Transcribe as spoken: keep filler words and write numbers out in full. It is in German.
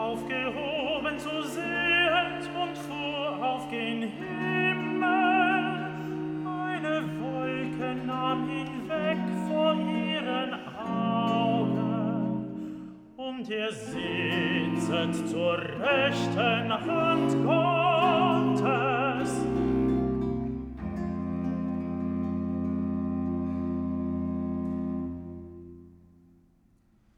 aufgehoben zu sehend und fuhr auf gen Himmel. Eine Wolke nahm ihn weg vor ihren Augen, und er sitzet zur rechten Hand Gottes.